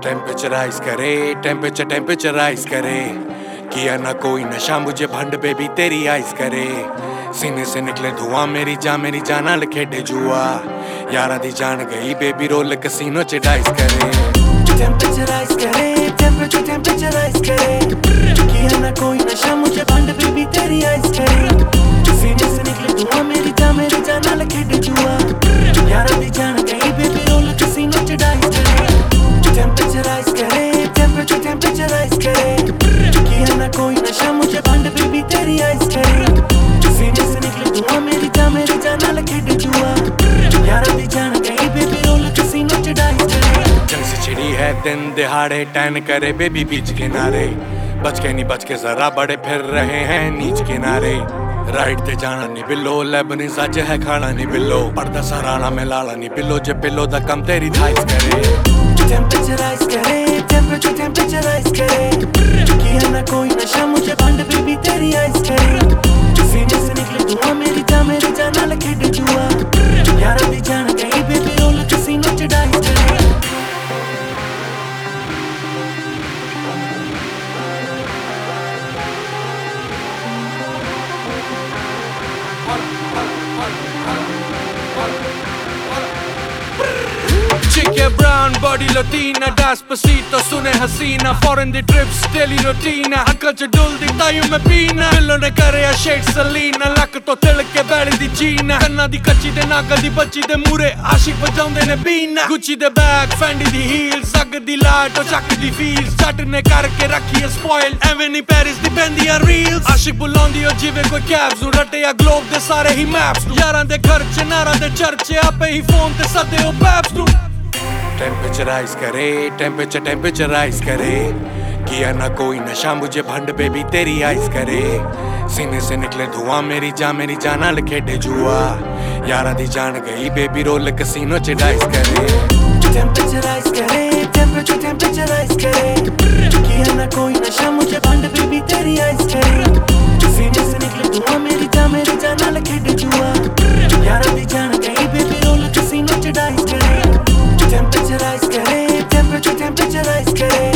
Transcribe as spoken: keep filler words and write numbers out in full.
टेम्परेचराइज करे टेम्परेचर टेम्परेचराइज करे किया ना कोई नशा मुझे भंड बेबी तेरी आइस करे सीने से निकले धुआं मेरी जान मेरी जान नाल खेडे जुआ यारा दी जान गई बेबी रोल कसीनो च डाइस करे टेम्परेचराइज करे टेम्परेचर टेम्परेचराइज करे किया ना कोई नशा मुझे भंड बेबी तेरी आइस करे सीने से निकले धुआं मेरी जान मेरी जान नाल खेडे जुआ यारा दी जान गई बेबी रोल कसीनो च डाइस करे टेम्परेचराइज करे टेम्परेचर टेम्परेचराइज करे किया ना कोई नशा मुझे भंड बेबी तेरी आइस करे सीने से निकले धुआं मेरी जान मेरी जान नाल खेडे जुआ यारा दी जान गई बेबी रोल कसीनो च डाइस करे जंग से छिड़ी है दिन दिहाड़े टैन करे बेबी बीच किनारे बच के नहीं बच के जरा बड़े फिर रहे हैं नीच किनारे राइट ते जाना नहीं बिलो लेबनी सच है खाना नहीं बिलो पर्दा सराना में लाला नहीं बिलो जे पिलो दा कम तेरी थाइस करे टेम्परेचराइज करे टेम्परेचर टेम्परेचराइज करे किया ना कोई नशा मुझे भंड बेबी तेरी आइस करे सीने से निकले धुआं मेरी जान मेरी जान नाल खेडे जुआ यारा दी जान गई बेबी रोल कसीनो च डाइस करे Chica brown body Latina Despacito सुने हसीना Foreign the trips daily routine uncle च डुलदी तायूं मैं पीना दिलों ने करे शेड सलीना लक तो तिल के बैली दी जीना कन्ना दी कच्ची दे नागल दी बच्ची दे मूरे आशिक बजाउंदे ने बीना गुच्ची दे बैग फेंडी दी हील्स अग दी लाट ओ चक दी फील्स जट ने करके रखी है स्पॉइल एवें नी पेरिस दी बैंदियां रील्स आशिक बुलाउंदी ओ जिवें कोई कैब्स नू रटे या ग्लोब दे सारे ही मैप्स नू यारां दे घर च नारां दे चर्चे आपे ही फोन ते सदे ओ बैब्स नू टेम्परेचराइज करे टेम्परेचर टेम्परेचराइज करे किया ना कोई नशा मुझे भंड बेबी तेरी आइस करे सीने से निकले धुआं मेरी जान मेरी जान नाल खेडे जुआ यारा दी जान गई बेबी रोल कसीनो च डाइस करे टेम्परेचराइज करे टेम्परेचर टेम्परेचराइज करे किया ना कोई नशा मुझे भंड बेबी तेरी आइस करे सीने से निकले धुआं मेरी जान मेरी जान नाल खेडे जुआ यारा दी जान गई बेबी रोल कसीनो च डाइस करे टेम्परेचराइज करे टेम्परेचर टेम्परेचराइज करे